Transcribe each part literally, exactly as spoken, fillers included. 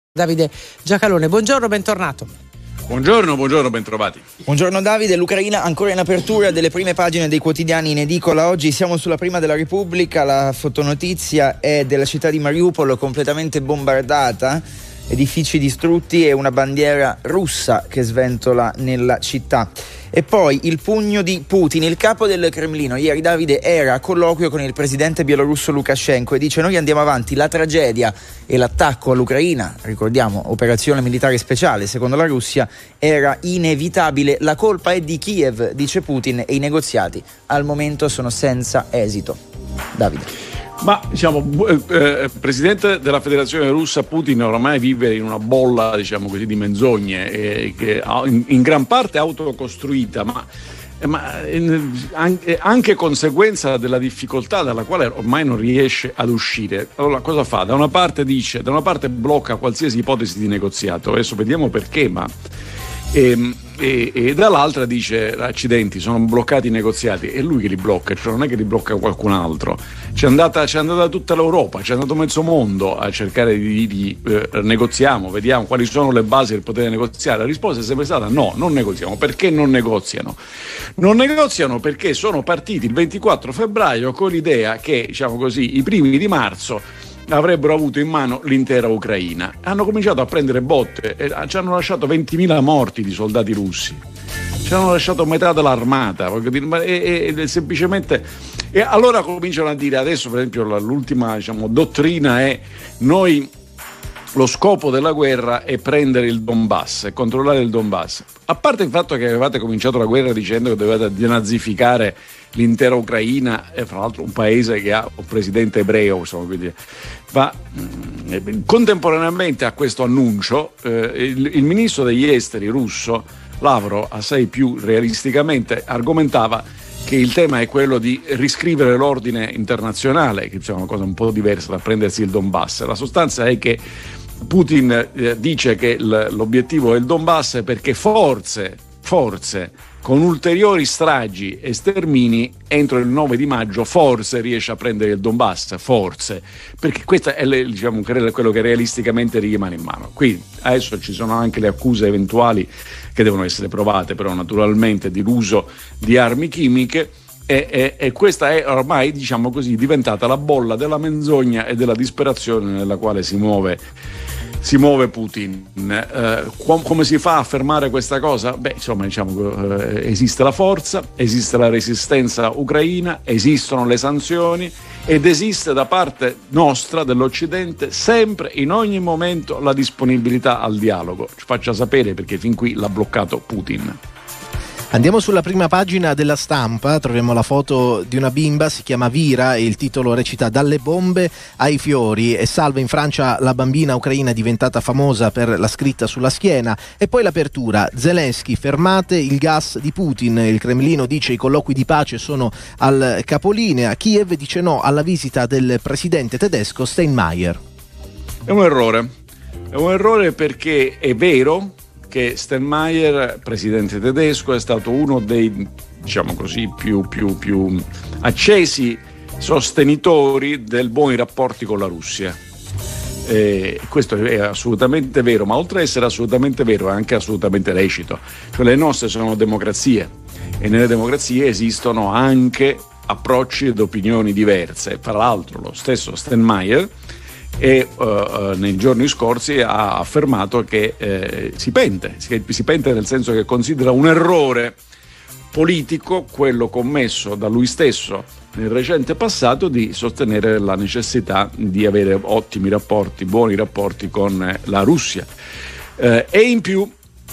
Davide Giacalone. Buongiorno, bentornato. Buongiorno, buongiorno, bentrovati. Buongiorno Davide, l'Ucraina ancora in apertura delle prime pagine dei quotidiani in edicola. Oggi siamo sulla Prima della Repubblica, la fotonotizia è della città di Mariupol completamente bombardata, edifici distrutti e una bandiera russa che sventola nella città. E poi il pugno di Putin, il capo del Cremlino. Ieri Davide era a colloquio con il presidente bielorusso Lukashenko e dice: noi andiamo avanti, la tragedia e l'attacco all'Ucraina, ricordiamo operazione militare speciale secondo la Russia, era inevitabile, la colpa è di Kiev, dice Putin, e i negoziati al momento sono senza esito. Davide. Ma diciamo, eh, presidente della Federazione Russa Putin oramai vive in una bolla, diciamo così, di menzogne, eh, che in, in gran parte autocostruita, ma, eh, ma eh, anche, anche conseguenza della difficoltà dalla quale ormai non riesce ad uscire. Allora cosa fa? Da una parte dice, da una parte blocca qualsiasi ipotesi di negoziato, adesso vediamo perché, ma E, e, e dall'altra dice: accidenti, sono bloccati i negoziati. È lui che li blocca, cioè non è che li blocca qualcun altro. C'è andata, c'è andata tutta l'Europa, c'è andato mezzo mondo a cercare di, di eh, negoziamo, vediamo quali sono le basi per poter negoziare. La risposta è sempre stata no, non negoziamo. Perché non negoziano? Non negoziano perché sono partiti il ventiquattro febbraio con l'idea che, diciamo così, i primi di marzo avrebbero avuto in mano l'intera Ucraina. Hanno cominciato a prendere botte e ci hanno lasciato ventimila morti di soldati russi, ci hanno lasciato metà dell'armata, voglio dire, ma e, e, semplicemente e allora cominciano a dire adesso, per esempio, l'ultima, diciamo, dottrina è: noi, lo scopo della guerra è prendere il Donbass e controllare il Donbass. A parte il fatto che avevate cominciato la guerra dicendo che dovevate denazificare l'intera Ucraina, e fra l'altro un paese che ha un presidente ebreo, insomma, quindi, ma mh, contemporaneamente a questo annuncio eh, il, il ministro degli esteri russo Lavrov, assai più realisticamente, argomentava che il tema è quello di riscrivere l'ordine internazionale, che è una cosa un po' diversa da prendersi il Donbass. La sostanza è che Putin eh, dice che l- l'obiettivo è il Donbass perché forse, forse con ulteriori stragi e stermini entro il nove di maggio forse riesce a prendere il Donbass, forse, perché questo è, diciamo, quello che realisticamente gli rimane in mano. Qui adesso ci sono anche le accuse eventuali che devono essere provate, però naturalmente, di l'uso di armi chimiche. E, e, e questa è ormai, diciamo così, diventata la bolla della menzogna e della disperazione nella quale si muove si muove Putin. Eh, com- come si fa a fermare questa cosa? Beh, insomma, diciamo, eh, esiste la forza, esiste la resistenza ucraina, esistono le sanzioni ed esiste da parte nostra, dell'Occidente, sempre, in ogni momento, la disponibilità al dialogo. Ci faccia sapere, perché fin qui l'ha bloccato Putin. Andiamo sulla prima pagina della Stampa, troviamo la foto di una bimba, si chiama Vira e il titolo recita: dalle bombe ai fiori, e salva in Francia la bambina ucraina diventata famosa per la scritta sulla schiena. E poi l'apertura: Zelensky, fermate il gas di Putin, il Cremlino dice i colloqui di pace sono al capolinea, Kiev dice no alla visita del presidente tedesco Steinmeier. È un errore, è un errore perché è vero che Steinmeier, presidente tedesco, è stato uno dei, diciamo così, più, più, più accesi sostenitori del buoni rapporti con la Russia. Eh, questo è assolutamente vero, ma oltre ad essere assolutamente vero è anche assolutamente lecito. Cioè, le nostre sono democrazie e nelle democrazie esistono anche approcci ed opinioni diverse. Tra l'altro lo stesso Steinmeier e uh, nei giorni scorsi ha affermato che eh, si pente, si, si pente nel senso che considera un errore politico quello commesso da lui stesso nel recente passato di sostenere la necessità di avere ottimi rapporti, buoni rapporti con la Russia. Eh, e in più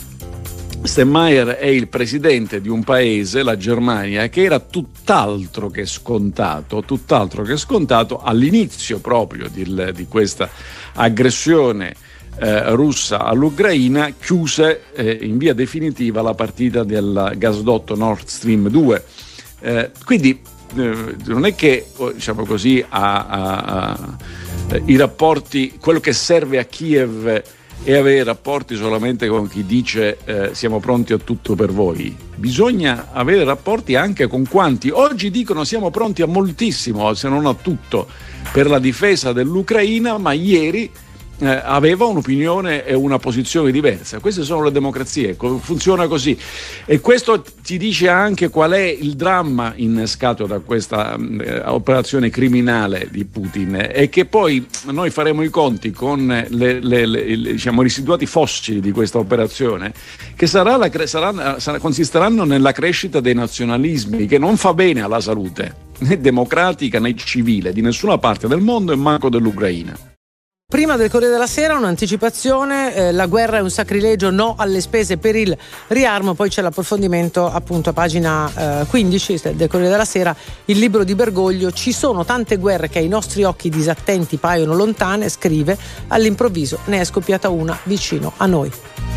Steinmeier è il presidente di un paese, la Germania, che era tutt'altro che scontato, tutt'altro che scontato all'inizio proprio di, di questa aggressione eh, russa all'Ucraina, chiuse eh, in via definitiva la partita del gasdotto Nord Stream due. Eh, quindi eh, non è che, diciamo così, a, a, a, i rapporti, quello che serve a Kiev e avere rapporti solamente con chi dice eh, siamo pronti a tutto per voi. Bisogna avere rapporti anche con quanti oggi dicono siamo pronti a moltissimo, se non a tutto, per la difesa dell'Ucraina, ma ieri eh, aveva un'opinione e una posizione diversa. Queste sono le democrazie, funziona così. E questo ti dice anche qual è il dramma innescato da questa eh, operazione criminale di Putin, e che poi noi faremo i conti con le, le, le, le, diciamo, residuati fossili di questa operazione, che sarà la, sarà, sarà, consisteranno nella crescita dei nazionalismi, che non fa bene alla salute né democratica né civile di nessuna parte del mondo e manco dell'Ucraina. Prima del Corriere della Sera un'anticipazione, eh, la guerra è un sacrilegio, no alle spese per il riarmo, poi c'è l'approfondimento appunto a pagina eh, quindici del Corriere della Sera, il libro di Bergoglio, ci sono tante guerre che ai nostri occhi disattenti paiono lontane, scrive, all'improvviso ne è scoppiata una vicino a noi.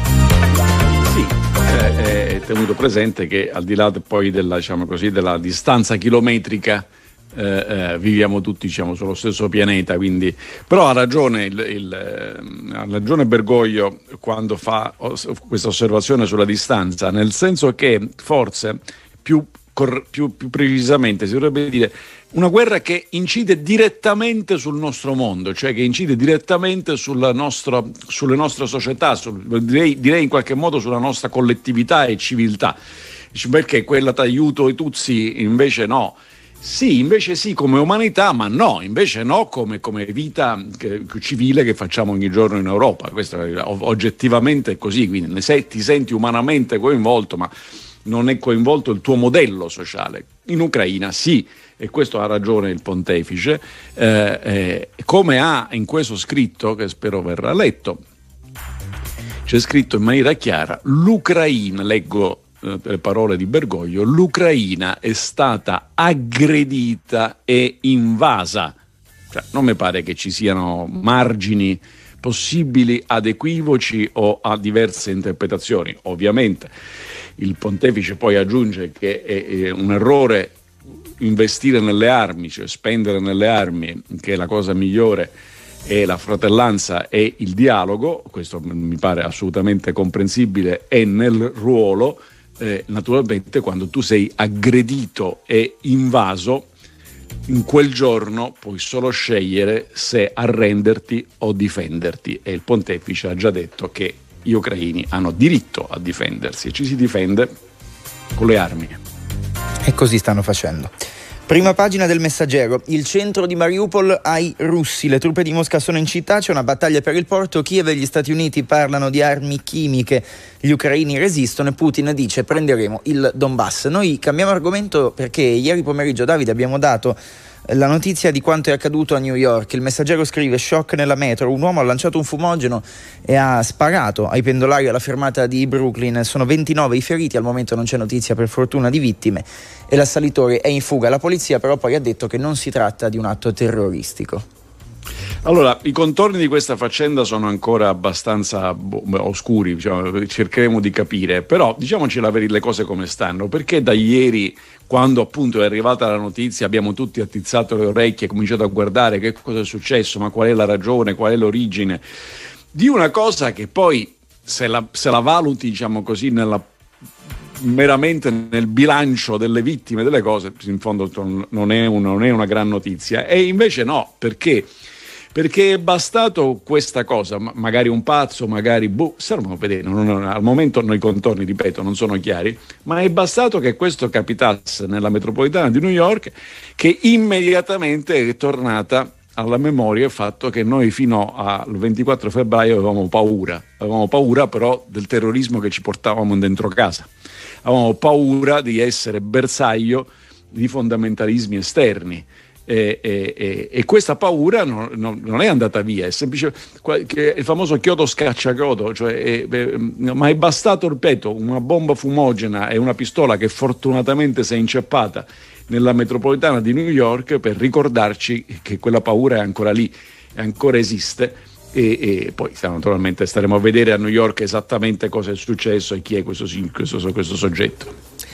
Sì, eh, è tenuto presente che al di là poi della, diciamo così, della distanza chilometrica, Eh, eh, viviamo tutti, diciamo, sullo stesso pianeta, quindi però ha ragione il, il, eh, ha ragione Bergoglio quando fa os- questa osservazione sulla distanza, nel senso che forse più, cor- più, più precisamente si dovrebbe dire una guerra che incide direttamente sul nostro mondo, cioè che incide direttamente sulla nostra, sulle nostre società, sul, direi, direi in qualche modo sulla nostra collettività e civiltà, perché quella d'aiuto ai Tutsi invece no. Sì, invece sì, come umanità, ma no, invece no come, come vita che, civile che facciamo ogni giorno in Europa. Questo è oggettivamente così, quindi ne sei, ti senti umanamente coinvolto, ma non è coinvolto il tuo modello sociale. In Ucraina sì, e questo ha ragione il pontefice, eh, eh, come ha in questo scritto, che spero verrà letto, c'è scritto in maniera chiara, l'Ucraina, leggo le parole di Bergoglio, l'Ucraina è stata aggredita e invasa. Cioè, non mi pare che ci siano margini possibili ad equivoci o a diverse interpretazioni. Ovviamente il pontefice poi aggiunge che è, è un errore investire nelle armi, cioè spendere nelle armi, che è la cosa migliore, e la fratellanza e il dialogo. Questo mi pare assolutamente comprensibile, è nel ruolo. Eh, naturalmente quando tu sei aggredito e invaso, in quel giorno puoi solo scegliere se arrenderti o difenderti, e il pontefice ha già detto che gli ucraini hanno diritto a difendersi e ci si difende con le armi. E così stanno facendo. Prima pagina del Messaggero, il centro di Mariupol ai russi, le truppe di Mosca sono in città, c'è una battaglia per il porto, Kiev e gli Stati Uniti parlano di armi chimiche, gli ucraini resistono e Putin dice prenderemo il Donbass. Noi cambiamo argomento perché ieri pomeriggio, Davide, abbiamo dato la notizia di quanto è accaduto a New York. Il Messaggero scrive: shock nella metro, un uomo ha lanciato un fumogeno e ha sparato ai pendolari alla fermata di Brooklyn, sono ventinove i feriti, al momento non c'è notizia per fortuna di vittime e l'assalitore è in fuga. La polizia però poi ha detto che non si tratta di un atto terroristico. Allora, i contorni di questa faccenda sono ancora abbastanza boh, oscuri, diciamo, cercheremo di capire, però diciamoci la verità, le cose come stanno, perché da ieri, quando appunto è arrivata la notizia, abbiamo tutti attizzato le orecchie e cominciato a guardare che cosa è successo, ma qual è la ragione, qual è l'origine di una cosa che poi, se la, se la valuti, diciamo così, nella meramente nel bilancio delle vittime delle cose, in fondo non è, un, non è una gran notizia, e invece no, perché? Perché è bastato questa cosa, magari un pazzo, magari boh, staremo a vedere, non, non, al momento i contorni, ripeto, non sono chiari, ma è bastato che questo capitasse nella metropolitana di New York, che immediatamente è tornata alla memoria il fatto che noi fino al ventiquattro febbraio avevamo paura, avevamo paura però del terrorismo che ci portavamo dentro casa, avevamo paura di essere bersaglio di fondamentalismi esterni. E, e, e questa paura non, non, non è andata via, è semplicemente il famoso chiodo scacciachiodo, cioè è, è, ma è bastato, ripeto, una bomba fumogena e una pistola che fortunatamente si è inceppata nella metropolitana di New York per ricordarci che quella paura è ancora lì, ancora esiste, e, e poi naturalmente staremo a vedere a New York esattamente cosa è successo e chi è questo, questo, questo soggetto.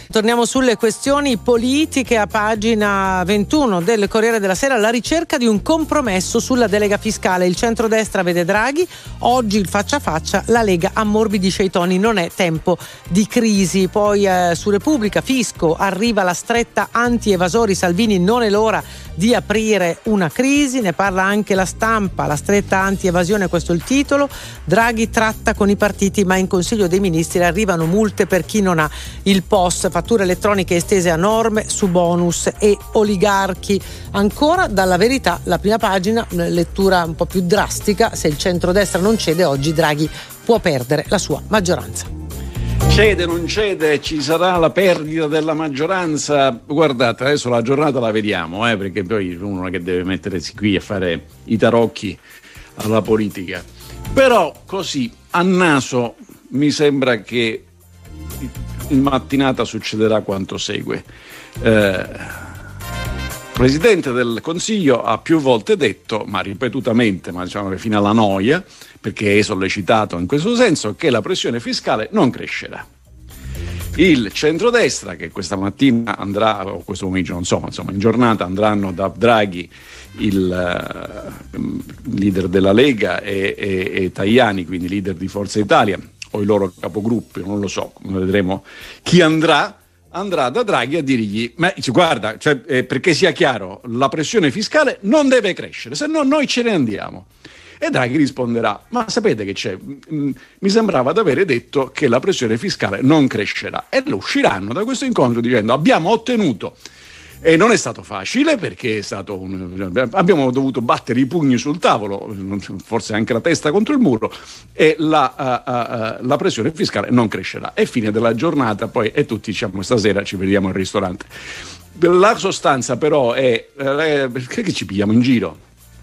Torniamo sulle questioni politiche a pagina ventuno del Corriere della Sera, la ricerca di un compromesso sulla delega fiscale. Il centrodestra vede Draghi, oggi il faccia a faccia, la Lega ammorbidisce i toni, non è tempo di crisi. Poi eh, su Repubblica, fisco, arriva la stretta anti-evasori, Salvini non è l'ora di aprire una crisi, ne parla anche La Stampa, la stretta anti-evasione, questo è il titolo. Draghi tratta con i partiti ma in Consiglio dei Ministri arrivano multe per chi non ha il P O S, fatture elettroniche estese a norme su bonus e oligarchi. Ancora dalla Verità, la prima pagina, lettura un po' più drastica, se il centrodestra non cede oggi Draghi può perdere la sua maggioranza. Cede, non cede, ci sarà la perdita della maggioranza. Guardate, adesso la giornata la vediamo, eh, perché poi uno che deve mettersi qui a fare i tarocchi alla politica. Però così, a naso, mi sembra che in mattinata succederà quanto segue. Eh, il Presidente del Consiglio ha più volte detto, ma ripetutamente, ma diciamo che fino alla noia, perché è sollecitato in questo senso, che la pressione fiscale non crescerà. Il centrodestra, che questa mattina andrà, o questo pomeriggio non so, ma insomma in giornata andranno da Draghi, il uh, leader della Lega, e, e, e Tajani, quindi leader di Forza Italia, o i loro capogruppi, non lo so, vedremo chi andrà, andrà da Draghi a dirgli, ma guarda, cioè, eh, perché sia chiaro, la pressione fiscale non deve crescere, se no noi ce ne andiamo. E Draghi risponderà, ma sapete che c'è? Mi sembrava di avere detto che la pressione fiscale non crescerà. E lo usciranno da questo incontro dicendo abbiamo ottenuto, e non è stato facile perché è stato un, abbiamo dovuto battere i pugni sul tavolo, forse anche la testa contro il muro, e la, uh, uh, la pressione fiscale non crescerà. E fine della giornata poi, e tutti diciamo stasera ci vediamo al ristorante. La sostanza però è, eh, perché ci pigliamo in giro?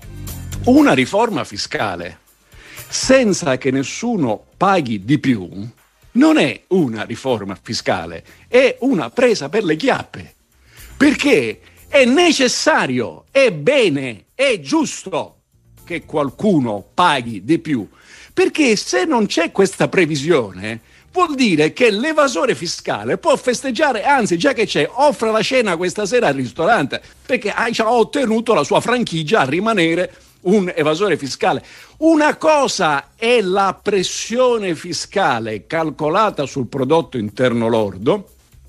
Una riforma fiscale senza che nessuno paghi di più non è una riforma fiscale, è una presa per le chiappe, perché è necessario, è bene, è giusto che qualcuno paghi di più, perché se non c'è questa previsione vuol dire che l'evasore fiscale può festeggiare, anzi già che c'è, offre la cena questa sera al ristorante, perché ha ottenuto la sua franchigia a rimanere un evasore fiscale. Una cosa è la pressione fiscale calcolata sul prodotto interno lordo,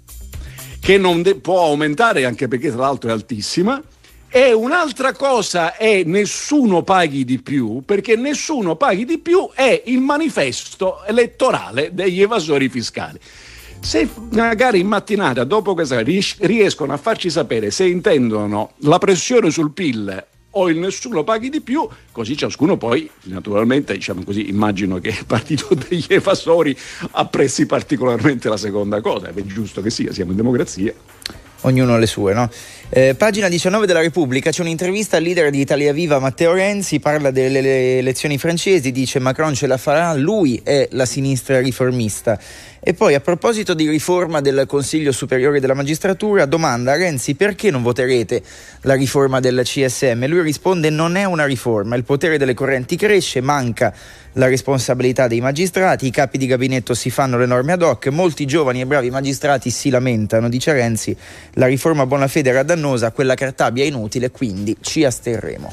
che non de- può aumentare anche perché tra l'altro è altissima, e un'altra cosa è nessuno paghi di più, perché nessuno paghi di più è il manifesto elettorale degli evasori fiscali. Se magari in mattinata, dopo questa, riescono a farci sapere se intendono la pressione sul P I L o il nessuno paghi di più, così ciascuno poi, naturalmente, diciamo così, immagino che il partito degli evasori apprezzi particolarmente la seconda cosa, è giusto che sia, siamo in democrazia. Ognuno le sue, no? Eh, pagina diciannove della Repubblica, c'è un'intervista al leader di Italia Viva Matteo Renzi, parla delle elezioni francesi, dice Macron ce la farà, lui è la sinistra riformista. E poi a proposito di riforma del Consiglio Superiore della Magistratura, domanda a Renzi perché non voterete la riforma del C S M? Lui risponde non è una riforma, il potere delle correnti cresce, manca la responsabilità dei magistrati, i capi di gabinetto si fanno le norme ad hoc, molti giovani e bravi magistrati si lamentano, dice Renzi, la riforma Bonafede era dannosa, quella Cartabia è inutile, quindi ci asterremo.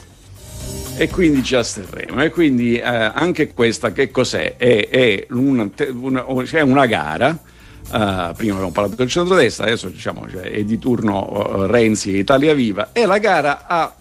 E quindi ci asterremo. E quindi eh, anche questa che cos'è? È, è, una, una, è una gara. Uh, prima abbiamo parlato del centrodestra, adesso diciamo cioè, è di turno uh, Renzi e Italia Viva. È la gara a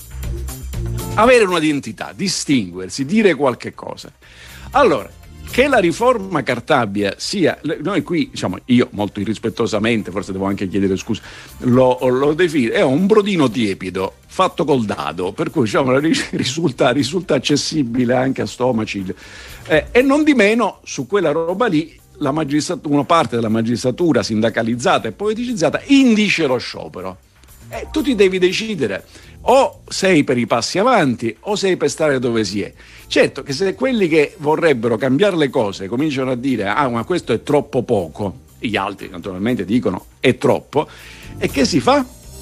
avere un'identità, distinguersi, dire qualche cosa. Allora, che la riforma Cartabia sia, noi qui, diciamo, io molto irrispettosamente, forse devo anche chiedere scusa, lo, lo definito, è un brodino tiepido fatto col dado, per cui diciamo, risulta, risulta accessibile anche a stomaci, eh, e non di meno su quella roba lì la magistratura, una parte della magistratura sindacalizzata e politicizzata indice lo sciopero. E tu ti devi decidere, o sei per i passi avanti o sei per stare dove si è. Certo che se quelli che vorrebbero cambiare le cose cominciano a dire ah ma questo è troppo poco, gli altri naturalmente dicono è troppo, e che si fa?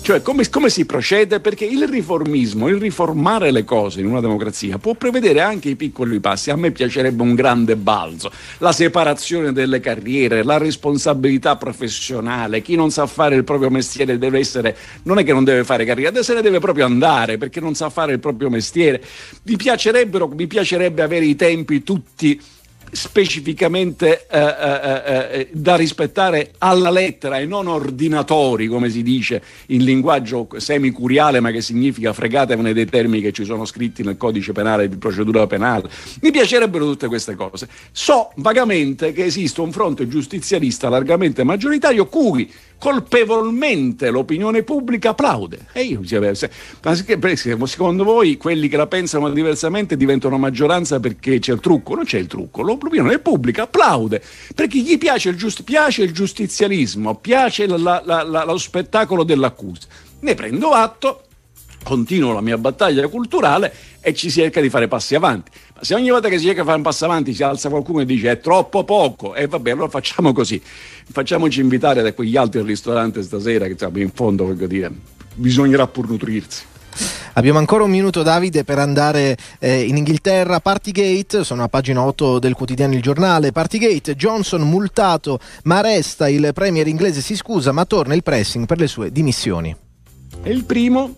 Cioè come, come si procede? Perché il riformismo, il riformare le cose in una democrazia può prevedere anche i piccoli passi. A me piacerebbe un grande balzo, la separazione delle carriere, la responsabilità professionale. Chi non sa fare il proprio mestiere deve essere, non è che non deve fare carriera, se ne deve proprio andare perché non sa fare il proprio mestiere. Mi piacerebbero, mi piacerebbe avere i tempi tutti specificamente eh, eh, eh, da rispettare alla lettera e non ordinatori, come si dice in linguaggio semicuriale, ma che significa fregatevene dei termini che ci sono scritti nel codice penale di procedura penale. Mi piacerebbero tutte queste cose. So vagamente che esiste un fronte giustizialista largamente maggioritario cui colpevolmente l'opinione pubblica applaude. E io, ma secondo voi quelli che la pensano diversamente diventano maggioranza perché c'è il trucco? Non c'è il trucco, l'opinione pubblica applaude perché gli piace il, giust- piace il giustizialismo, piace la, la, la, lo spettacolo dell'accusa. Ne prendo atto, continuo la mia battaglia culturale e ci si cerca di fare passi avanti. Ma se ogni volta che si cerca di fare un passo avanti si alza qualcuno e dice è troppo poco, e vabbè, allora facciamo così, facciamoci invitare da quegli altri al ristorante stasera, che in fondo, voglio dire, bisognerà pur nutrirsi. Abbiamo ancora un minuto, Davide, per andare eh, in Inghilterra. Partygate, sono a pagina otto del quotidiano Il Giornale. Partygate, Johnson multato ma resta, il premier inglese si scusa ma torna il pressing per le sue dimissioni. È il primo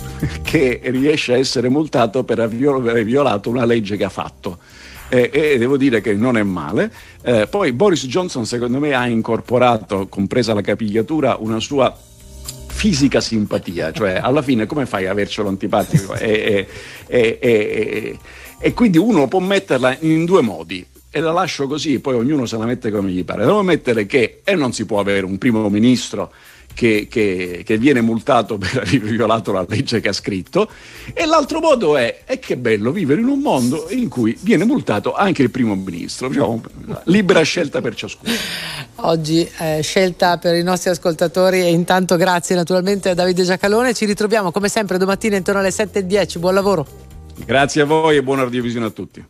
che riesce a essere multato per aver violato una legge che ha fatto. E, e devo dire che non è male. Eh, poi Boris Johnson secondo me ha incorporato, compresa la capigliatura, una sua fisica simpatia, cioè alla fine come fai a avercelo antipatico? e, e, e, e, e quindi uno può metterla in due modi e la lascio così, poi ognuno se la mette come gli pare. Devo mettere che e non si può avere un primo ministro Che, che, che viene multato per aver violato la legge che ha scritto, e l'altro modo è e che bello vivere in un mondo in cui viene multato anche il primo ministro, diciamo, libera scelta per ciascuno. Oggi eh, scelta per i nostri ascoltatori, e intanto grazie naturalmente a Davide Giacalone. Ci ritroviamo come sempre domattina intorno alle sette e dieci. Buon lavoro. Grazie a voi e buona radiovisione a tutti.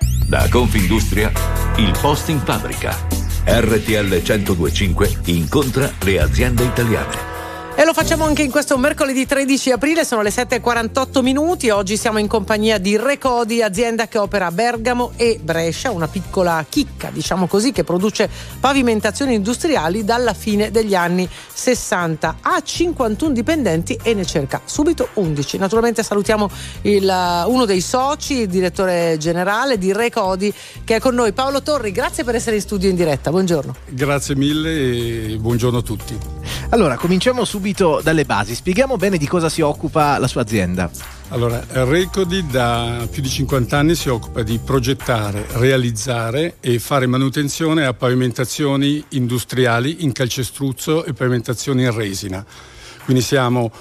Da Confindustria, il post in fabbrica. R T L centodue e cinque incontra le aziende italiane. E lo facciamo anche in questo mercoledì tredici aprile, sono le sette e quarantotto minuti. Oggi siamo in compagnia di Recodi, azienda che opera a Bergamo e Brescia, una piccola chicca, diciamo così, che produce pavimentazioni industriali dalla fine degli anni sessanta. Ha cinquantuno dipendenti e ne cerca subito undici. Naturalmente salutiamo il, uno dei soci, il direttore generale di Recodi, che è con noi, Paolo Torri. Grazie per essere in studio in diretta, buongiorno. Grazie mille e buongiorno a tutti. Allora, cominciamo subito dalle basi, spieghiamo bene di cosa si occupa la sua azienda. Allora, Recodi da più di cinquanta anni si occupa di progettare, realizzare e fare manutenzione a pavimentazioni industriali in calcestruzzo e pavimentazioni in resina. Quindi siamo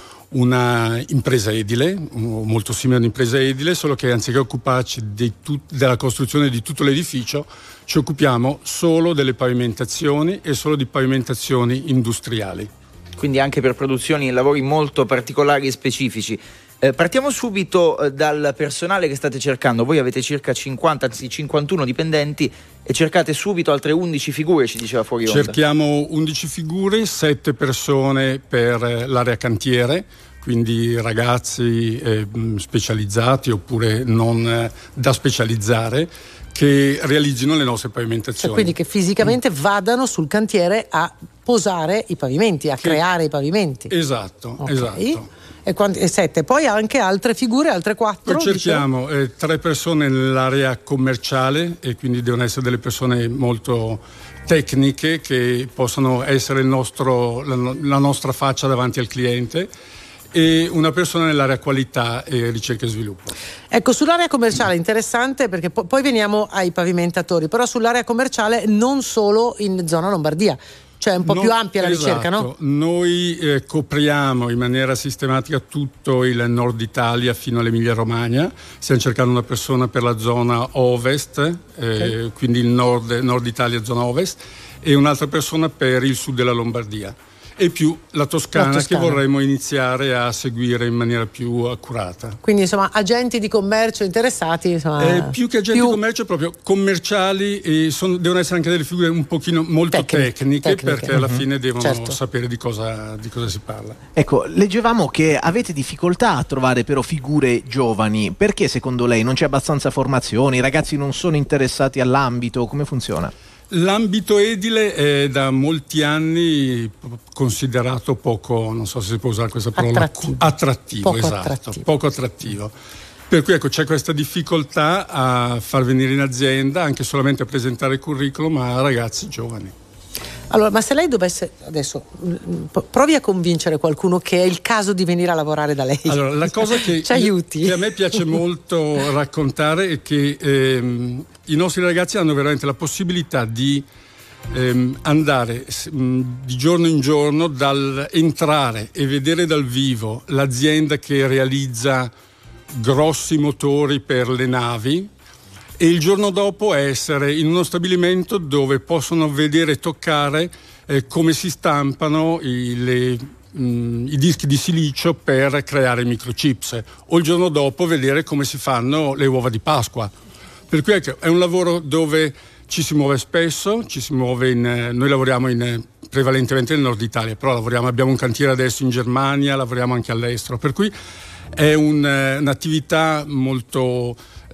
una impresa edile, molto simile a un'impresa edile, solo che anziché occuparci di tut- della costruzione di tutto l'edificio, ci occupiamo solo delle pavimentazioni e solo di pavimentazioni industriali. Quindi anche per produzioni e lavori molto particolari e specifici. Eh, partiamo subito eh, dal personale che state cercando. Voi avete circa cinquanta, anzi cinquantuno dipendenti e cercate subito altre undici figure, ci diceva fuori onda. Cerchiamo undici figure, sette persone per l'area cantiere, quindi ragazzi eh, specializzati oppure non eh, da specializzare, che realizzino le nostre pavimentazioni. Cioè, quindi che fisicamente vadano sul cantiere a posare i pavimenti, a che... creare i pavimenti. Esatto, okay. esatto. E, quanti, e sette, poi anche altre figure, altre quattro? Poi cerchiamo eh, tre persone nell'area commerciale, e quindi devono essere delle persone molto tecniche che possano essere il nostro, la, la nostra faccia davanti al cliente, e una persona nell'area qualità e ricerca e sviluppo. Ecco, sull'area commerciale interessante, perché po- poi veniamo ai pavimentatori, però sull'area commerciale non solo in zona Lombardia, cioè un po' no, più ampia la esatto. ricerca, no? Noi eh, copriamo in maniera sistematica tutto il nord Italia fino all'Emilia Romagna. Stiamo cercando una persona per la zona ovest, eh, okay. quindi il nord, nord Italia, zona ovest, e un'altra persona per il sud della Lombardia. e più la Toscana, la Toscana, che vorremmo iniziare a seguire in maniera più accurata. Quindi insomma agenti di commercio interessati, insomma, eh, più che agenti più... di commercio, proprio commerciali, e sono, devono essere anche delle figure un pochino molto Tecniche, tecniche, tecniche. perché alla uh-huh. fine devono certo. sapere di cosa, di cosa si parla. Ecco, leggevamo che avete difficoltà a trovare però figure giovani. Perché secondo lei non c'è abbastanza formazione? I ragazzi non sono interessati all'ambito? Come funziona? L'ambito edile è da molti anni considerato poco, non so se si può usare questa parola, attrattivo, attrattivo poco esatto, attrattivo. poco attrattivo. Per cui ecco, c'è questa difficoltà a far venire in azienda, anche solamente a presentare il curriculum, a ragazzi giovani. Allora, ma se lei dovesse adesso provi a convincere qualcuno che è il caso di venire a lavorare da lei. Allora, la cosa che, ci aiuti. che a me piace molto raccontare è che ehm, i nostri ragazzi hanno veramente la possibilità di ehm, andare mh, di giorno in giorno, dal entrare e vedere dal vivo l'azienda che realizza grossi motori per le navi, e il giorno dopo essere in uno stabilimento dove possono vedere e toccare eh, come si stampano i, le, mh, i dischi di silicio per creare microchips, o il giorno dopo vedere come si fanno le uova di Pasqua. Per cui ecco, è un lavoro dove ci si muove spesso, ci si muove in, noi lavoriamo in, prevalentemente nel nord Italia, però lavoriamo, abbiamo un cantiere adesso in Germania, lavoriamo anche all'estero, per cui è un, un'attività molto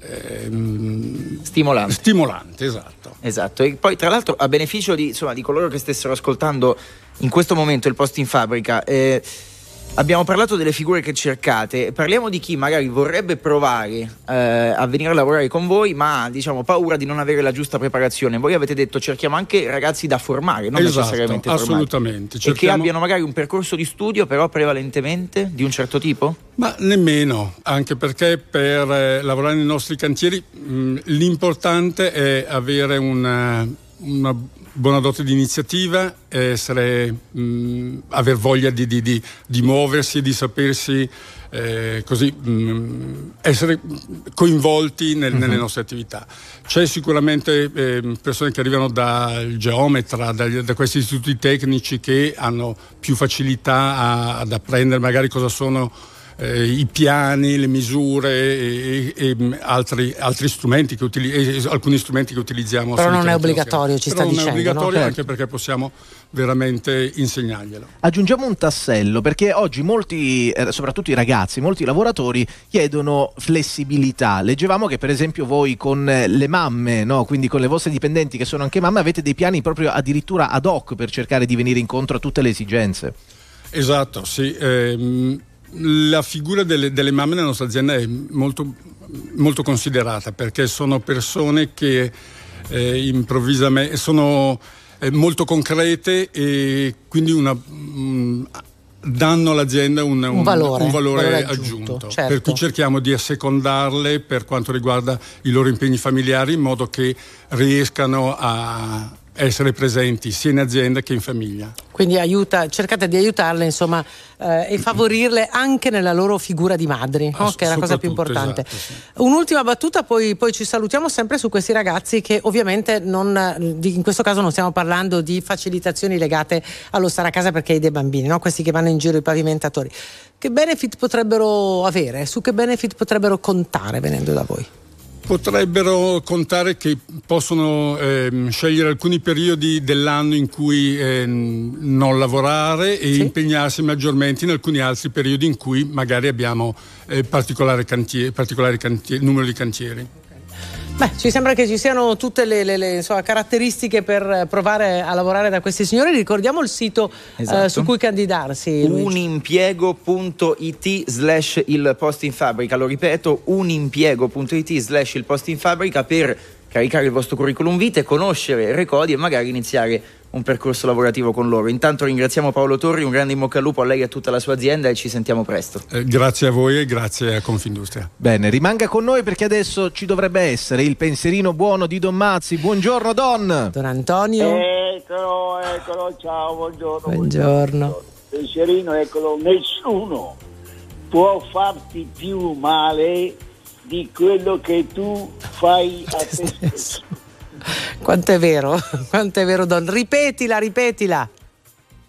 Ehm, stimolante. Stimolante, esatto. Esatto. E poi tra l'altro a beneficio di, insomma, di coloro che stessero ascoltando in questo momento il Post in Fabbrica, eh, abbiamo parlato delle figure che cercate, parliamo di chi magari vorrebbe provare eh, a venire a lavorare con voi, ma ha, diciamo, paura di non avere la giusta preparazione. Voi avete detto cerchiamo anche ragazzi da formare, non esatto, necessariamente formati. Assolutamente. Cerchiamo... E che abbiano magari un percorso di studio però prevalentemente di un certo tipo? Ma nemmeno, anche perché per eh, lavorare nei nostri cantieri mh, l'importante è avere una, una buona dote di iniziativa, essere, mh, aver voglia di, di, di, di muoversi, di sapersi eh, così mh, essere coinvolti nel, mm-hmm. nelle nostre attività. C'è sicuramente eh, persone che arrivano dal geometra, da, da questi istituti tecnici che hanno più facilità a, ad apprendere magari cosa sono Eh, i piani, le misure e, e, e altri, altri strumenti che utili- e alcuni strumenti che utilizziamo. Però non è obbligatorio, ci sta dicendo. Non è obbligatorio, no? Anche perché possiamo veramente insegnarglielo. Aggiungiamo un tassello, perché oggi molti, eh, soprattutto i ragazzi, molti lavoratori chiedono flessibilità. Leggevamo che per esempio voi con le mamme, no? Quindi con le vostre dipendenti che sono anche mamme, avete dei piani proprio addirittura ad hoc per cercare di venire incontro a tutte le esigenze. Esatto, sì. Ehm, La figura delle, delle mamme nella nostra azienda è molto, molto considerata, perché sono persone che eh, improvvisamente sono eh, molto concrete e quindi una, mh, danno all'azienda un, un, un valore, un valore, valore aggiunto, aggiunto certo. Per cui cerchiamo di assecondarle per quanto riguarda i loro impegni familiari, in modo che riescano a essere presenti sia in azienda che in famiglia. Quindi aiuta, cercate di aiutarle, insomma, eh, e favorirle anche nella loro figura di madri, no? Che è la cosa più importante. Esatto, sì. Un'ultima battuta, poi, poi ci salutiamo, sempre su questi ragazzi che ovviamente non, in questo caso non stiamo parlando di facilitazioni legate allo stare a casa perché hai dei bambini, no? Questi che vanno in giro, i pavimentatori. Che benefit potrebbero avere? Su che benefit potrebbero contare venendo da voi? Potrebbero contare che possono eh, scegliere alcuni periodi dell'anno in cui eh, non lavorare e sì. impegnarsi maggiormente in alcuni altri periodi in cui magari abbiamo eh, particolare cantieri, particolari cantieri, numero di cantieri. Beh, ci sembra che ci siano tutte le, le, le insomma, caratteristiche per provare a lavorare da questi signori. Ricordiamo il sito esatto. eh, su cui candidarsi. unimpiego punto it slash il post in fabbrica. Lo ripeto, unimpiego punto it slash il post in fabbrica per caricare il vostro curriculum vitae, conoscere Recodi e magari iniziare un percorso lavorativo con loro. Intanto ringraziamo Paolo Torri, un grande in bocca al lupo a lei e a tutta la sua azienda e ci sentiamo presto. Eh, grazie a voi e grazie a Confindustria. Bene, rimanga con noi perché adesso ci dovrebbe essere il pensierino buono di Don Mazzi. Buongiorno Don! Don Antonio. Eccolo, eccolo, ciao, buongiorno. Buongiorno. Pensierino, eccolo, nessuno può farti più male di quello che tu fai a te stesso. Quanto è vero, quanto è vero Don, ripetila, ripetila.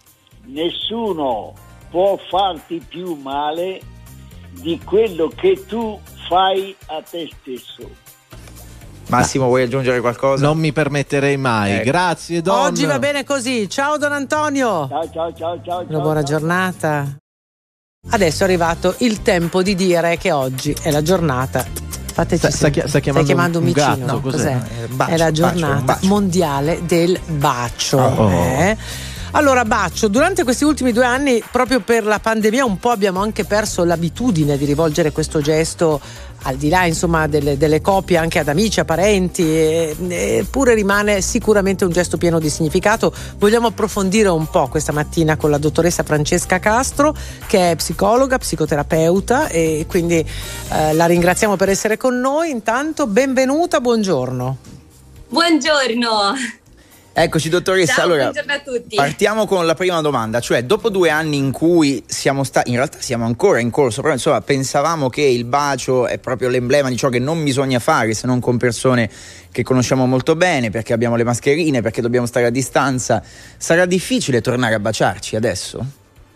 nessuno può farti più male di quello che tu fai a te stesso. Massimo, vuoi aggiungere qualcosa? Non mi permetterei mai. Ecco. Grazie Don. Oggi va bene così. Ciao Don Antonio. Ciao ciao ciao ciao. Una buona ciao. giornata. Adesso è arrivato il tempo di dire che oggi è la giornata. Fateci sta, sta, sta Stai chiamando, chiamando un, un vicino? gatto, cos'è? Cos'è? Eh, bacio, è la giornata bacio, bacio. mondiale del bacio. Oh. Eh? Allora, bacio, durante questi ultimi due anni, proprio per la pandemia, un po' abbiamo anche perso l'abitudine di rivolgere questo gesto al di là, insomma, delle, delle coppie, anche ad amici, a parenti, eppure rimane sicuramente un gesto pieno di significato. Vogliamo approfondire un po' questa mattina con la dottoressa Francesca Castro, che è psicologa, psicoterapeuta, e quindi eh, la ringraziamo per essere con noi. Intanto, benvenuta, buongiorno. Buongiorno. Eccoci dottoressa, Ciao, allora buongiorno a tutti. Partiamo con la prima domanda, cioè dopo due anni in cui siamo stati, in realtà siamo ancora in corso, però insomma pensavamo che il bacio è proprio l'emblema di ciò che non bisogna fare se non con persone che conosciamo molto bene, perché abbiamo le mascherine, perché dobbiamo stare a distanza. Sarà difficile tornare a baciarci adesso?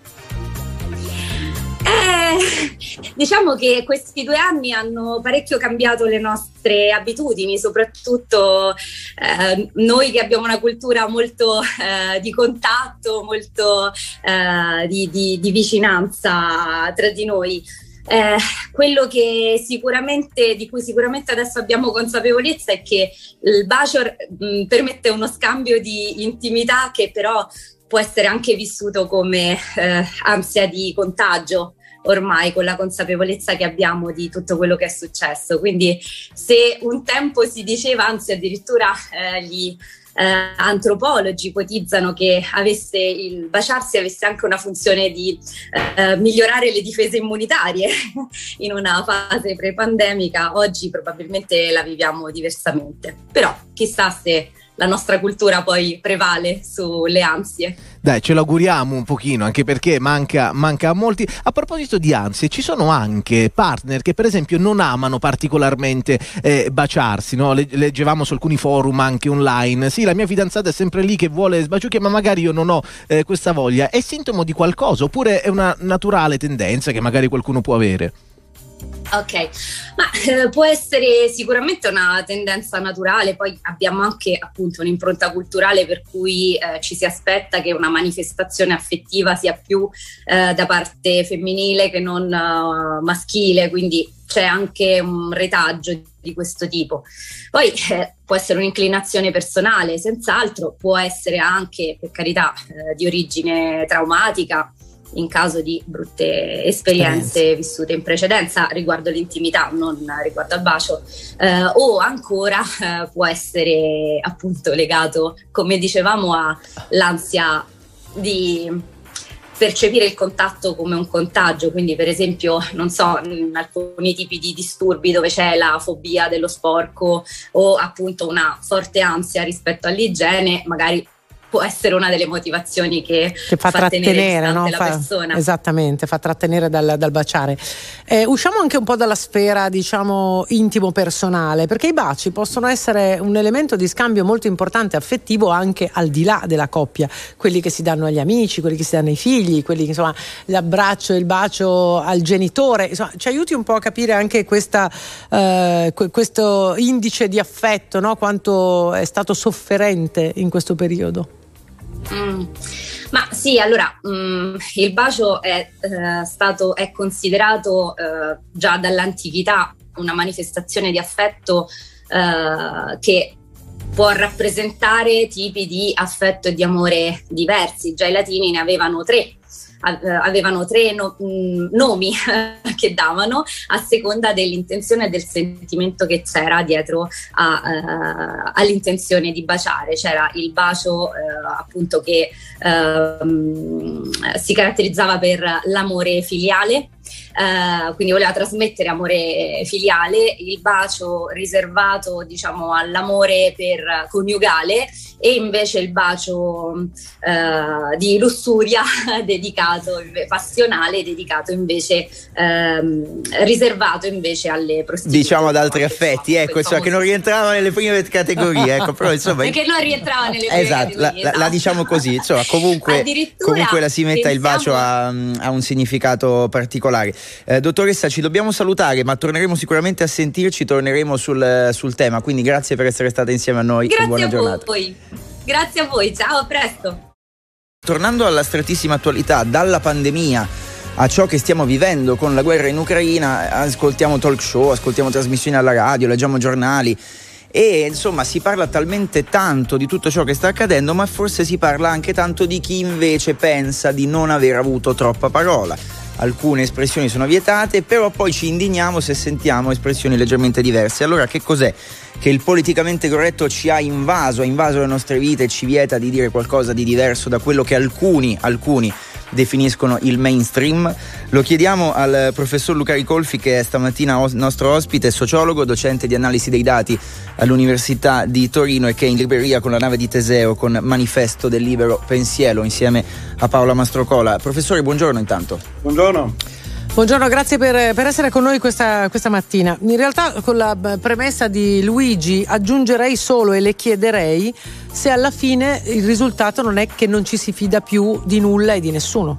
Eh, diciamo che questi due anni hanno parecchio cambiato le nostre abitudini, soprattutto eh, noi che abbiamo una cultura molto eh, di contatto, molto eh, di, di, di vicinanza tra di noi. Eh, quello che sicuramente, di cui sicuramente adesso abbiamo consapevolezza è che il bacio mh, permette uno scambio di intimità che però può essere anche vissuto come eh, ansia di contagio, ormai con la consapevolezza che abbiamo di tutto quello che è successo. Quindi se un tempo si diceva, anzi addirittura eh, gli eh, antropologi ipotizzano che avesse il baciarsi avesse anche una funzione di eh, migliorare le difese immunitarie in una fase pre-pandemica, oggi probabilmente la viviamo diversamente. Però chissà se la nostra cultura poi prevale sulle ansie. Dai, ce l'auguriamo un pochino, anche perché manca, manca a molti. A proposito di ansie, ci sono anche partner che per esempio non amano particolarmente eh, baciarsi, no? Leggevamo su alcuni forum anche online, sì, la mia fidanzata è sempre lì che vuole sbaciucchi, ma magari io non ho eh, questa voglia. È sintomo di qualcosa oppure è una naturale tendenza che magari qualcuno può avere? Ok, ma eh, può essere sicuramente una tendenza naturale, poi abbiamo anche appunto un'impronta culturale per cui eh, ci si aspetta che una manifestazione affettiva sia più eh, da parte femminile che non uh, maschile, quindi c'è anche un retaggio di questo tipo. Poi eh, può essere un'inclinazione personale, senz'altro, può essere anche, per carità, eh, di origine traumatica, in caso di brutte esperienze vissute in precedenza riguardo l'intimità, non riguardo al bacio, eh, o ancora eh, può essere appunto legato, come dicevamo, all'ansia di percepire il contatto come un contagio. Quindi per esempio, non so, in alcuni tipi di disturbi dove c'è la fobia dello sporco o appunto una forte ansia rispetto all'igiene, magari può essere una delle motivazioni che, che fa, fa trattenere, no? la fa, persona. Esattamente, fa trattenere dal, dal baciare. Eh, usciamo anche un po' dalla sfera, diciamo, intimo personale, perché i baci possono essere un elemento di scambio molto importante, affettivo, anche al di là della coppia. Quelli che si danno agli amici, quelli che si danno ai figli, quelli che, insomma, l'abbraccio e il bacio al genitore. Insomma, ci aiuti un po' a capire anche questa, eh, questo indice di affetto, no? Quanto è stato sofferente in questo periodo. Mm. Ma sì, allora mm, il bacio è eh, stato è considerato eh, già dall'antichità una manifestazione di affetto eh, che può rappresentare tipi di affetto e di amore diversi. Già i latini ne avevano tre. avevano tre no, mh, nomi che davano a seconda dell'intenzione e del sentimento che c'era dietro a, uh, all'intenzione di baciare. C'era il bacio uh, appunto che uh, si caratterizzava per l'amore filiale, Uh, quindi voleva trasmettere amore filiale, il bacio riservato, diciamo, all'amore per coniugale, e invece il bacio eh, di lussuria dedicato, passionale, dedicato invece ehm, riservato invece alle prostitute, diciamo ad altri affetti, ecco, cioè che non rientrava nelle prime categorie, ecco, però insomma che non rientrava nelle prime esatto, categorie, la, esatto. la, la diciamo così, insomma, comunque, comunque la simetta, il bacio ha, ha un significato particolare. Eh, dottoressa, ci dobbiamo salutare, ma torneremo sicuramente a sentirci, torneremo sul, sul tema, quindi grazie per essere stata insieme a noi. Grazie buona a giornata. voi, grazie a voi, ciao, a presto. Tornando alla strettissima attualità, dalla pandemia a ciò che stiamo vivendo con la guerra in Ucraina, ascoltiamo talk show, ascoltiamo trasmissioni alla radio, leggiamo giornali e insomma si parla talmente tanto di tutto ciò che sta accadendo, ma forse si parla anche tanto di chi invece pensa di non aver avuto troppa parola. Alcune espressioni sono vietate, però poi ci indigniamo se sentiamo espressioni leggermente diverse. Allora che cos'è che il politicamente corretto ci ha invaso, ha invaso le nostre vite e ci vieta di dire qualcosa di diverso da quello che alcuni, alcuni definiscono il mainstream? Lo chiediamo al professor Luca Ricolfi, che è stamattina os- nostro ospite, sociologo, docente di analisi dei dati all'Università di Torino e che è in libreria con La nave di Teseo con Manifesto del libero pensiero insieme a Paola Mastrocola. Professore, buongiorno intanto. Buongiorno. Buongiorno, grazie per, per essere con noi questa, questa mattina. In realtà con la premessa di Luigi aggiungerei solo e le chiederei se alla fine il risultato non è che non ci si fida più di nulla e di nessuno.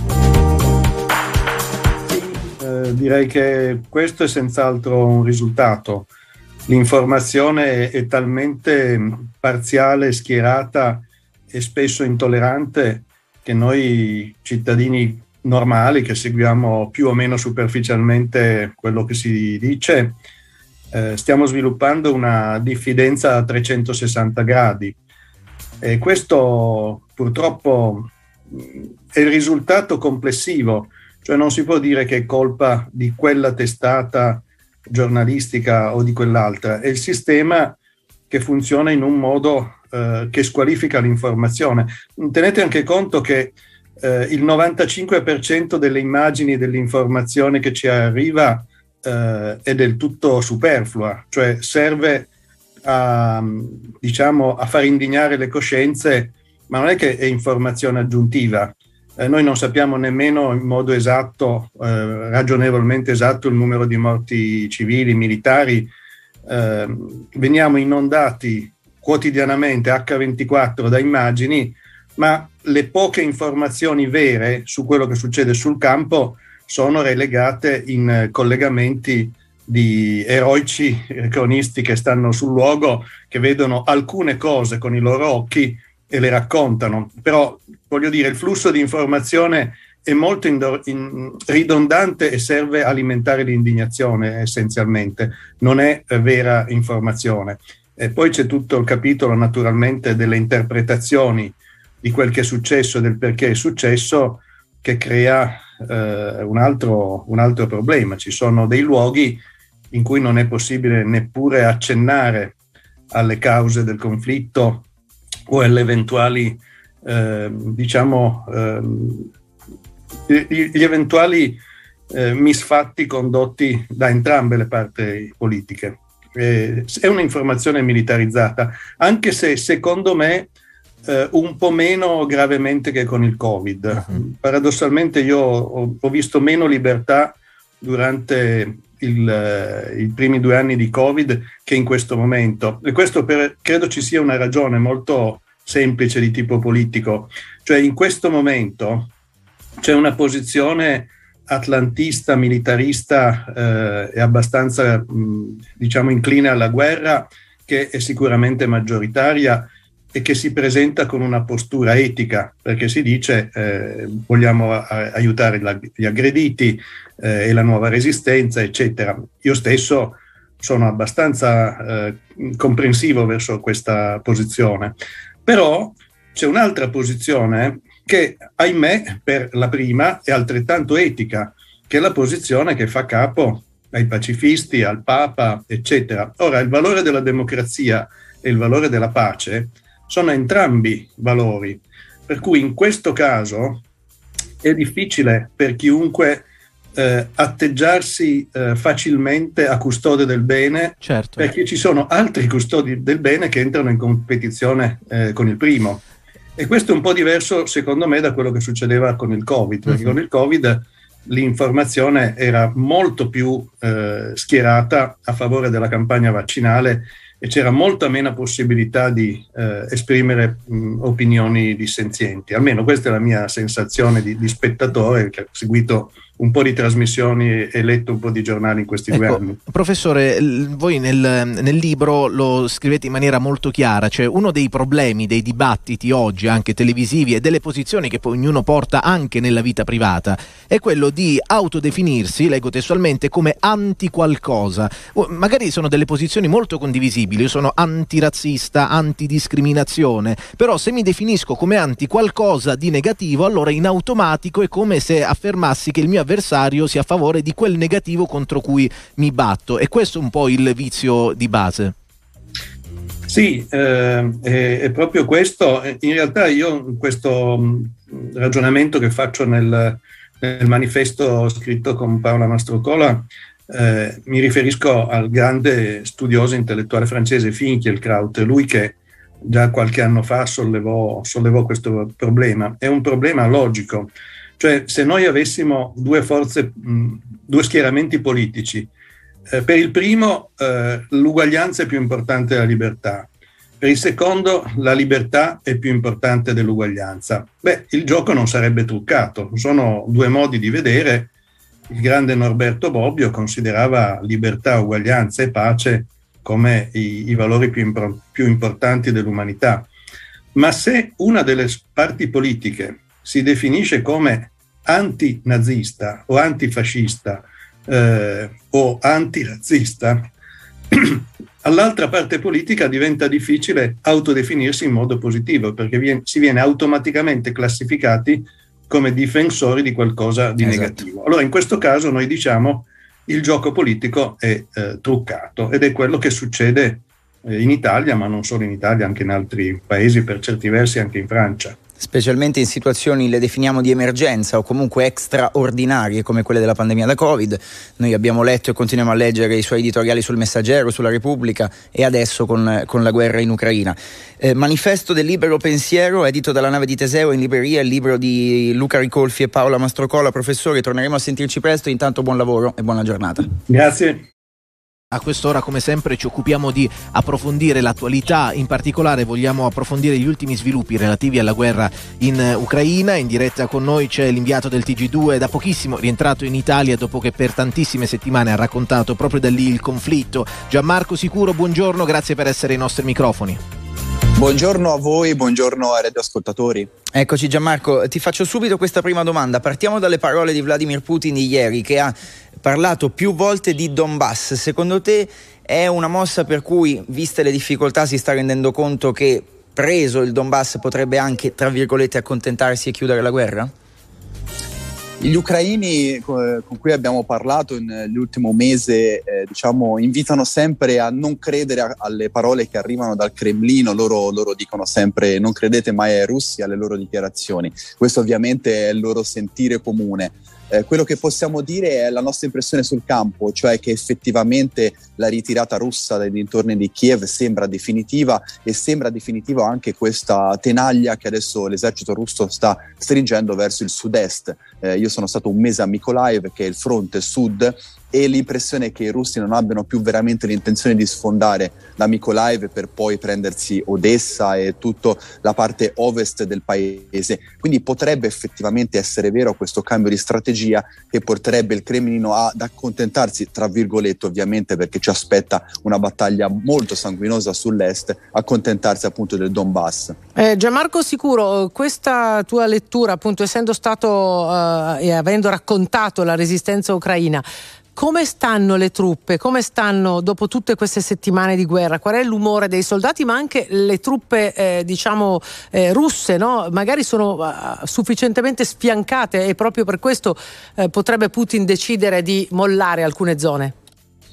Eh, direi che questo è senz'altro un risultato. L'informazione è talmente parziale, schierata e spesso intollerante che noi cittadini normali, che seguiamo più o meno superficialmente quello che si dice, eh, stiamo sviluppando una diffidenza a trecentosessanta gradi e questo purtroppo è il risultato complessivo, cioè non si può dire che è colpa di quella testata giornalistica o di quell'altra, è il sistema che funziona in un modo eh, che squalifica l'informazione. Tenete anche conto che eh, il novantacinque per cento delle immagini e dell'informazione che ci arriva eh, è del tutto superflua, cioè serve a, diciamo, a far indignare le coscienze, ma non è che è informazione aggiuntiva. Eh, noi non sappiamo nemmeno in modo esatto, eh, ragionevolmente esatto, il numero di morti civili, militari. Eh, veniamo inondati quotidianamente acca ventiquattro da immagini, ma le poche informazioni vere su quello che succede sul campo sono relegate in collegamenti di eroici cronisti che stanno sul luogo, che vedono alcune cose con i loro occhi e le raccontano. Però voglio dire, il flusso di informazione è molto indo- in, ridondante e serve a alimentare l'indignazione essenzialmente, non è eh, vera informazione. E poi c'è tutto il capitolo naturalmente delle interpretazioni di quel che è successo e del perché è successo, che crea eh, un altro, un altro problema. Ci sono dei luoghi in cui non è possibile neppure accennare alle cause del conflitto o alle eventuali, eh, diciamo, eh, gli eventuali eh, misfatti condotti da entrambe le parti politiche. Eh, è un'informazione militarizzata, anche se secondo me eh, un po' meno gravemente che con il Covid. Uh-huh. Paradossalmente io ho, ho visto meno libertà durante il, i primi due anni di Covid che in questo momento, e questo per, credo ci sia una ragione molto semplice di tipo politico, cioè in questo momento c'è una posizione atlantista, militarista eh, e abbastanza mh, diciamo incline alla guerra, che è sicuramente maggioritaria e che si presenta con una postura etica, perché si dice eh, vogliamo a- aiutare la- gli aggrediti eh, e la nuova resistenza, eccetera. Io stesso sono abbastanza eh, comprensivo verso questa posizione, però c'è un'altra posizione che, ahimè, per la prima è altrettanto etica, che è la posizione che fa capo ai pacifisti, al Papa, eccetera. Ora, il valore della democrazia e il valore della pace sono entrambi valori, per cui in questo caso è difficile per chiunque eh, atteggiarsi eh, facilmente a custode del bene, certo. perché ci sono altri custodi del bene che entrano in competizione eh, con il primo. E questo è un po' diverso, secondo me, da quello che succedeva con il Covid, perché uh-huh. con il Covid l'informazione era molto più eh, schierata a favore della campagna vaccinale e c'era molta meno possibilità di eh, esprimere mh, opinioni dissenzienti. Almeno questa è la mia sensazione di, di spettatore che ha seguito un po' di trasmissioni e letto un po' di giornali in questi ecco, due anni. Professore, voi nel, nel libro lo scrivete in maniera molto chiara, cioè uno dei problemi dei dibattiti oggi, anche televisivi, e delle posizioni che poi ognuno porta anche nella vita privata, è quello di autodefinirsi, leggo testualmente, come anti qualcosa. Magari sono delle posizioni molto condivisibili, io sono antirazzista, antidiscriminazione, però se mi definisco come anti qualcosa di negativo, allora in automatico è come se affermassi che il mio avversario sia a favore di quel negativo contro cui mi batto, e questo è un po' il vizio di base. Sì, eh, è, è proprio questo. In realtà io questo ragionamento che faccio nel, nel manifesto scritto con Paola Mastrocola eh, mi riferisco al grande studioso intellettuale francese Finkielkraut, lui che già qualche anno fa sollevò, sollevò questo problema. È un problema logico. Cioè, se noi avessimo due forze, mh, due schieramenti politici, eh, per il primo eh, l'uguaglianza è più importante della libertà, per il secondo la libertà è più importante dell'uguaglianza, beh, il gioco non sarebbe truccato. Sono due modi di vedere. Il grande Norberto Bobbio considerava libertà, uguaglianza e pace come i, i valori più, impro- più importanti dell'umanità. Ma se una delle parti politiche si definisce come antinazista o antifascista eh, o antirazzista, all'altra parte politica diventa difficile autodefinirsi in modo positivo, perché viene, si viene automaticamente classificati come difensori di qualcosa di esatto. negativo. Allora in questo caso noi diciamo il gioco politico è eh, truccato, ed è quello che succede eh, in Italia, ma non solo in Italia, anche in altri paesi, per certi versi anche in Francia. Specialmente in situazioni, le definiamo di emergenza o comunque straordinarie come quelle della pandemia da Covid. Noi abbiamo letto e continuiamo a leggere i suoi editoriali sul Messaggero, sulla Repubblica, e adesso con, con la guerra in Ucraina. Eh, Manifesto del libero pensiero, edito dalla Nave di Teseo in libreria, il libro di Luca Ricolfi e Paola Mastrocola. Professore, torneremo a sentirci presto, intanto buon lavoro e buona giornata. Grazie. A quest'ora, come sempre, ci occupiamo di approfondire l'attualità, in particolare vogliamo approfondire gli ultimi sviluppi relativi alla guerra in Ucraina. In diretta con noi c'è l'inviato del T G due, da pochissimo rientrato in Italia dopo che per tantissime settimane ha raccontato proprio da lì il conflitto. Gianmarco Sicuro, buongiorno, grazie per essere ai nostri microfoni. Buongiorno a voi, buongiorno ai radioascoltatori. Eccoci Gianmarco, ti faccio subito questa prima domanda. Partiamo dalle parole di Vladimir Putin di ieri, che ha parlato più volte di Donbass. Secondo te è una mossa per cui, viste le difficoltà, si sta rendendo conto che preso il Donbass potrebbe anche, tra virgolette, accontentarsi e chiudere la guerra? Gli ucraini con cui abbiamo parlato nell'ultimo mese eh, diciamo invitano sempre a non credere a, alle parole che arrivano dal Cremlino. Loro, loro dicono sempre non credete mai ai russi, alle loro dichiarazioni. Questo ovviamente è il loro sentire comune. Eh, quello che possiamo dire è la nostra impressione sul campo, cioè che effettivamente la ritirata russa dai dintorni di Kiev sembra definitiva, e sembra definitiva anche questa tenaglia che adesso l'esercito russo sta stringendo verso il sud-est. Eh, io sono stato un mese a Mykolaiv, che è il fronte sud, e l'impressione è che i russi non abbiano più veramente l'intenzione di sfondare la Mykolaiv per poi prendersi Odessa e tutta la parte ovest del paese. Quindi potrebbe effettivamente essere vero questo cambio di strategia che porterebbe il Cremlino ad accontentarsi, tra virgolette ovviamente, perché ci aspetta una battaglia molto sanguinosa sull'est, accontentarsi appunto del Donbass. Eh, Gianmarco Sicuro, questa tua lettura, appunto essendo stato eh, e avendo raccontato la resistenza ucraina, come stanno le truppe? Come stanno dopo tutte queste settimane di guerra? Qual è l'umore dei soldati, ma anche le truppe eh, diciamo eh, russe, no? Magari sono uh, sufficientemente sfiancate e proprio per questo eh, potrebbe Putin decidere di mollare alcune zone?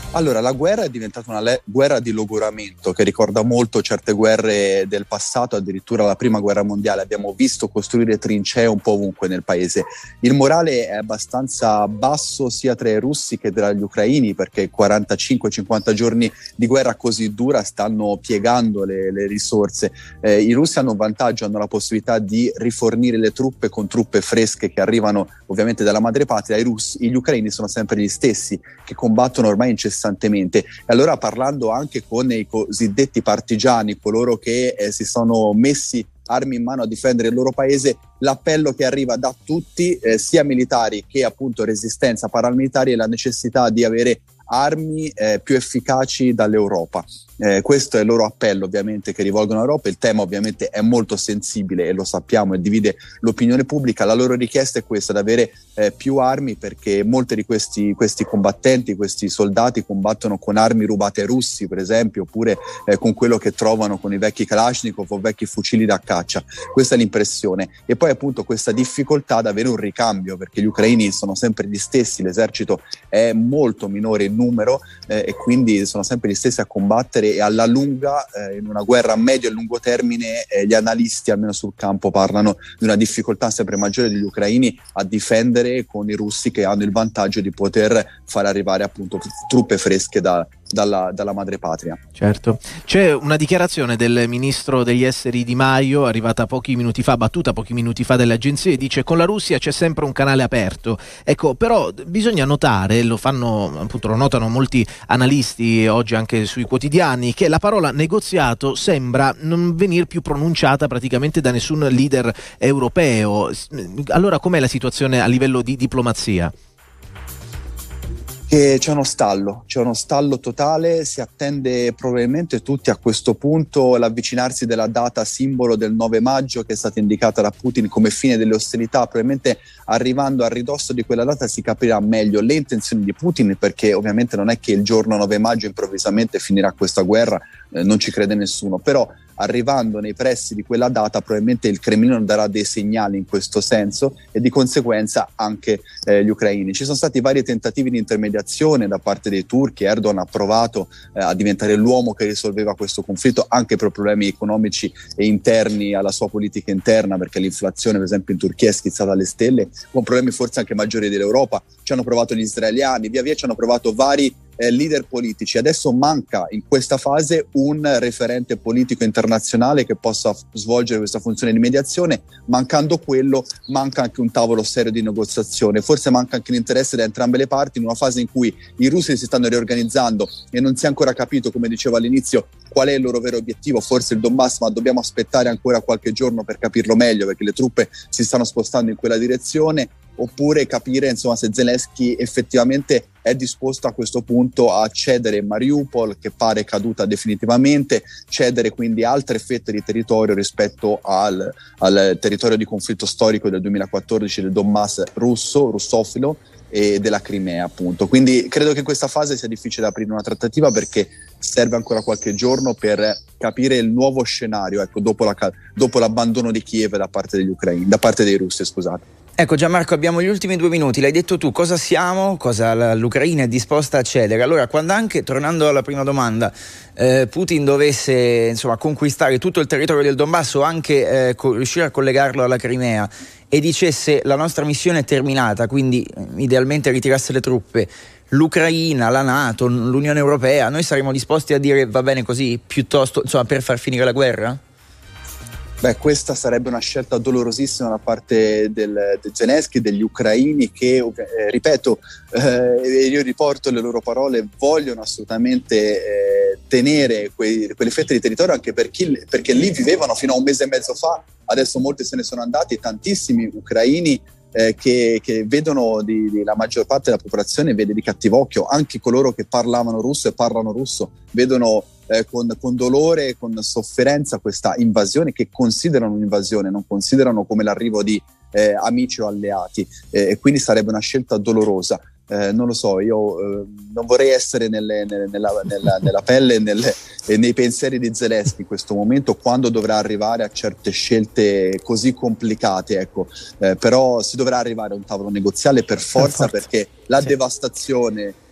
Allora, la guerra è diventata una le- guerra di logoramento che ricorda molto certe guerre del passato, addirittura la prima guerra mondiale. Abbiamo visto costruire trincee un po' ovunque nel paese. Il morale è abbastanza basso sia tra i russi che tra gli ucraini, perché quarantacinque cinquanta giorni di guerra così dura stanno piegando le, le risorse. Eh, I russi hanno un vantaggio, hanno la possibilità di rifornire le truppe con truppe fresche che arrivano ovviamente dalla madrepatria. I russi, gli ucraini sono sempre gli stessi che combattono ormai incessantemente. E allora, parlando anche con i cosiddetti partigiani, coloro che eh, si sono messi armi in mano a difendere il loro paese, l'appello che arriva da tutti, eh, sia militari che appunto resistenza paramilitari, è la necessità di avere armi eh, più efficaci dall'Europa. Eh, questo è il loro appello, ovviamente, che rivolgono all'Europa. Il tema ovviamente è molto sensibile e lo sappiamo e divide l'opinione pubblica. La loro richiesta è questa, di avere eh, più armi, perché molti di questi, questi combattenti, questi soldati combattono con armi rubate ai russi, per esempio, oppure eh, con quello che trovano con i vecchi Kalashnikov o vecchi fucili da caccia. Questa è l'impressione. E poi appunto questa difficoltà ad avere un ricambio, perché gli ucraini sono sempre gli stessi, l'esercito è molto minore in numero eh, e quindi sono sempre gli stessi a combattere, e alla lunga eh, in una guerra a medio e lungo termine eh, gli analisti almeno sul campo parlano di una difficoltà sempre maggiore degli ucraini a difendere con i russi, che hanno il vantaggio di poter far arrivare appunto truppe fresche da, dalla, dalla madrepatria. Certo. C'è una dichiarazione del ministro degli esteri Di Maio arrivata pochi minuti fa, battuta pochi minuti fa dalle agenzie, dice: con la Russia c'è sempre un canale aperto. Ecco, però bisogna notare, lo fanno appunto, lo notano molti analisti oggi anche sui quotidiani, che la parola negoziato sembra non venir più pronunciata praticamente da nessun leader europeo. Allora com'è la situazione a livello di diplomazia? Che c'è uno stallo, c'è uno stallo totale, si attende probabilmente tutti a questo punto l'avvicinarsi della data simbolo del nove maggio che è stata indicata da Putin come fine delle ostilità. Probabilmente arrivando a ridosso di quella data si capirà meglio le intenzioni di Putin, perché ovviamente non è che il giorno nove maggio improvvisamente finirà questa guerra, eh, non ci crede nessuno, però arrivando nei pressi di quella data probabilmente il Cremlino darà dei segnali in questo senso e di conseguenza anche eh, gli ucraini. Ci sono stati vari tentativi di intermediazione da parte dei turchi. Erdogan ha provato eh, a diventare l'uomo che risolveva questo conflitto anche per problemi economici e interni alla sua politica interna, perché l'inflazione per esempio in Turchia è schizzata alle stelle, con problemi forse anche maggiori dell'Europa. Ci hanno provato gli israeliani, via via ci hanno provato vari Eh, leader politici. Adesso manca in questa fase un referente politico internazionale che possa f- svolgere questa funzione di mediazione. Mancando quello, manca anche un tavolo serio di negoziazione. Forse manca anche l'interesse da entrambe le parti in una fase in cui i russi si stanno riorganizzando e non si è ancora capito, come dicevo all'inizio, qual è il loro vero obiettivo. Forse il Donbass, ma dobbiamo aspettare ancora qualche giorno per capirlo meglio, perché le truppe si stanno spostando in quella direzione. Oppure capire insomma se Zelensky effettivamente è disposto a questo punto a cedere Mariupol, che pare caduta definitivamente, cedere quindi altre fette di territorio rispetto al, al territorio di conflitto storico del duemilaquattordici del Donbass russo, russofilo, e della Crimea appunto. Quindi credo che in questa fase sia difficile aprire una trattativa, perché serve ancora qualche giorno per capire il nuovo scenario, ecco, dopo, la, dopo l'abbandono di Kiev da parte degli ucraini, da parte dei russi, scusate. Ecco Gianmarco, abbiamo gli ultimi due minuti, l'hai detto tu, cosa siamo, cosa l'Ucraina è disposta a cedere. Allora, quando anche, tornando alla prima domanda, eh, Putin dovesse insomma conquistare tutto il territorio del Donbass o anche eh, co- riuscire a collegarlo alla Crimea e dicesse la nostra missione è terminata, quindi eh, idealmente ritirasse le truppe, l'Ucraina, la NATO, l'Unione Europea, noi saremmo disposti a dire va bene così, piuttosto insomma per far finire la guerra? Beh, questa sarebbe una scelta dolorosissima da parte del, del Zelensky, degli ucraini che, eh, ripeto, eh, io riporto le loro parole, vogliono assolutamente eh, tenere quei, quelle fette di territorio, anche per chi, perché lì vivevano fino a un mese e mezzo fa. Adesso molti se ne sono andati, tantissimi ucraini eh, che, che vedono, di, di, la maggior parte della popolazione vede di cattivo occhio, anche coloro che parlavano russo e parlano russo vedono Eh, con, con dolore e con sofferenza questa invasione, che considerano un'invasione, non considerano come l'arrivo di eh, amici o alleati, eh, e quindi sarebbe una scelta dolorosa. Eh, non lo so, io eh, non vorrei essere nelle, nelle, nella, nella, nella pelle e nelle, eh, nei pensieri di Zelensky in questo momento, quando dovrà arrivare a certe scelte così complicate, ecco. Eh, però si dovrà arrivare a un tavolo negoziale per forza, per forza. Perché la sì. devastazione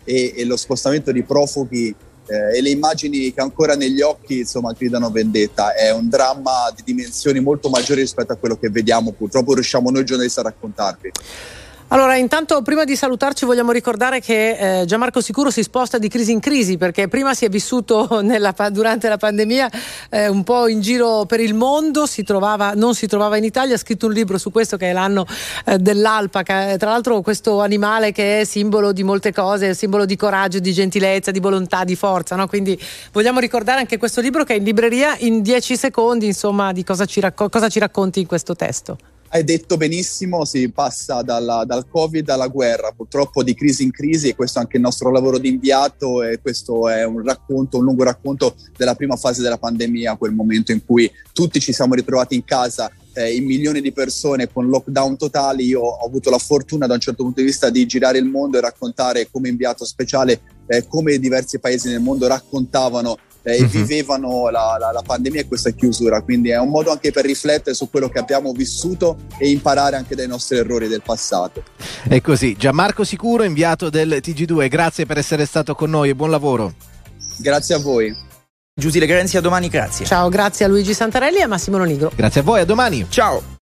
e, e lo spostamento di profughi eh, e le immagini che ancora negli occhi insomma gridano vendetta. È un dramma di dimensioni molto maggiori rispetto a quello che vediamo, purtroppo riusciamo noi giornalisti a raccontarvi. Allora, intanto prima di salutarci vogliamo ricordare che eh, Gianmarco Sicuro si sposta di crisi in crisi, perché prima si è vissuto nella, durante la pandemia eh, un po' in giro per il mondo, si trovava, non si trovava in Italia, ha scritto un libro su questo che è l'anno eh, dell'alpaca, tra l'altro questo animale che è simbolo di molte cose, simbolo di coraggio, di gentilezza, di volontà, di forza, no? Quindi vogliamo ricordare anche questo libro che è in libreria. In dieci secondi, insomma, di cosa ci, racco- cosa ci racconti in questo testo? Hai detto benissimo, si passa dalla, dal Covid alla guerra, purtroppo di crisi in crisi, e questo è anche il nostro lavoro di inviato, e questo è un racconto, un lungo racconto della prima fase della pandemia, quel momento in cui tutti ci siamo ritrovati in casa, eh, in milioni di persone con lockdown totali. Io ho avuto la fortuna da un certo punto di vista di girare il mondo e raccontare come inviato speciale eh, come diversi paesi nel mondo raccontavano e mm-hmm. vivevano la, la, la pandemia e questa chiusura, quindi è un modo anche per riflettere su quello che abbiamo vissuto e imparare anche dai nostri errori del passato. È così. Gianmarco Sicuro, inviato del T G due, grazie per essere stato con noi e buon lavoro. Grazie a voi. Giusy Legrenzi, a domani, grazie. Ciao, grazie a Luigi Santarelli e a Massimo Lonigro. Grazie a voi, a domani. Ciao.